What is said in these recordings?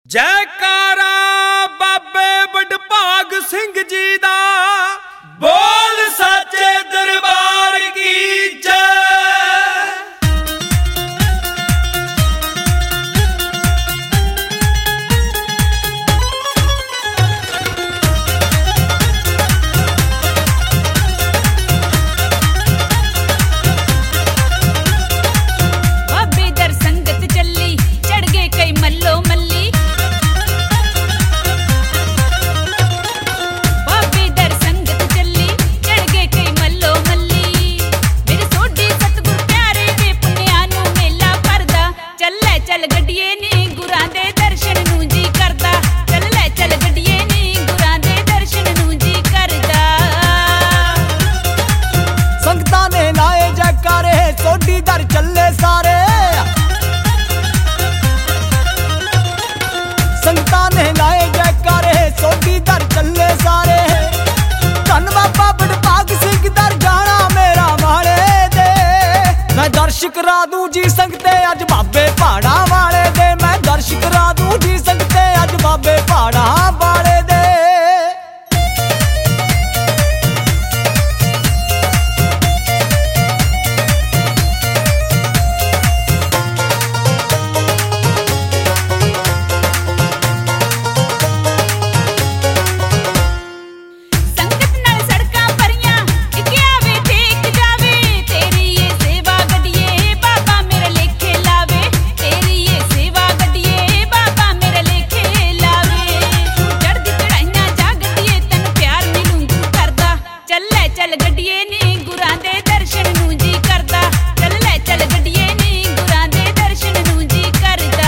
जयकारा बाबे वडभाग सिंह जी दा, बोल सच्चे दरबार की जय। बाबे दर संगत चली, चढ़ गए कई मल्लो मल्ली। बाबे दर संगत चली, चढ़ गए कई मल्लो मल्ली। मेरे सोडी सतगुर प्यारे दे पुन्निया नू मेला भरदा। चल ले चल गड्डिए नी गुरां दे दर्शन नू जी करदा। चल ले चल गड्डिए नी गुरां दे दर्शन नू जी करदा। संगतां ने लाए जयकारे, सोडी दर चले सारे। संगतां ने लाए जयकारे, सोडी दर चले सारे। धन बाबा वडभाग सिंह दर जाना मेरा वाले दे। मैं दर्श करा दूं जी संगते अज बाबे पहाड़ा वाले दे। मैं दर्श करा दूं जी संगते अज बाबे पहाड़ा वाले दे। संगत नाल सड़कां भरियां, इक आवे ते इक जावे। तेरी ये सेवा गड्डिए बाबा मेरे लेखे लावे। तेरी ये सेवा गड्डिए बाबा मेरे लेखे लावे। तू चढ़दी चढ़ाइयां जा गड्डिए, तैनूं प्यार मिलूंगू करदा। चल ले चल गड्डिए नी गुरां दे दर्शन नू जी करदा। चल ले चल गड्डिए नी गुरां दे दर्शन नू जी करदा।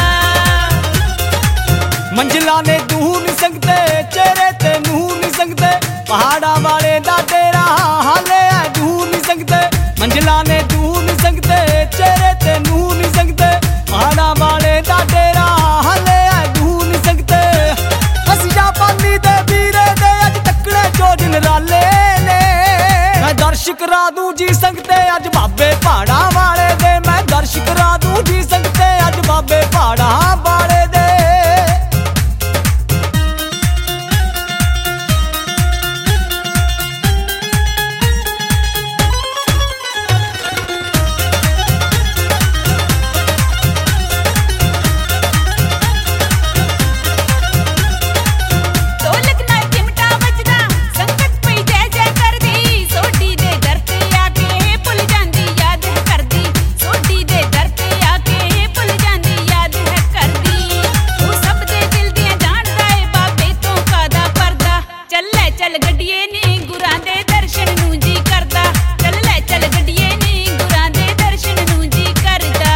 मंजिला ने तू नहीं संगते, चेहरे ते नू नहीं संगते। पहाड़ा वाले दा तेरा हाले है तू नहीं संगते। मंजिला ने तू नहीं संगते, चेहरे ते नू नहीं संगते। पहाड़ा वाले दा तेरा हाले है तू नहीं संगते। असी जापानी दे वीरे दे अज तकड़े चोजन राले ने। मैं दर्श करा दूं जी संगते अज बाबे पहाड़ा वाले दे। मैं दर्श करा दूं जी संगते अज बाबे पहाड़ा वाले दे। ढोलक नाल चिमटा वजदा, संगत पई जय जय करदी। सोडी दे दर ते आके भुल जांदी याद है करदी। सोडी दे दर ते आके भुल जांदी याद है करदी। तू सब दे दिल दियां जाणदा ए बाबे तो कादा परदा। चल ले चल गड्डिए नी गुरां दे दर्शन नू जी करदा। चल ले चल गड्डिए नी गुरां दे दर्शन नू जी करदा।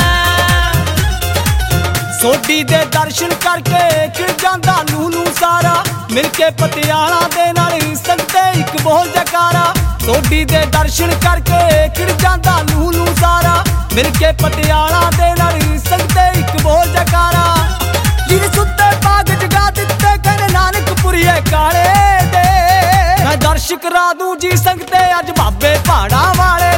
सोडी दे दर्शन करके खिड़ जांदा नूनू सारा। मिल के पटियाला दे नाल संगते इक बोल जयकारा। सोडी दे दर्शन करके खिड़ जांदा नूनू सारा। मिल के पटियाला दे नाल संगते इक बोल जयकारा। जिन सुत्ते बाग जगा दित्ते कहने नानकपुरिये काले दे। मैं दर्श करा दूं जी संगते अज बाबे पहाड़ा वाले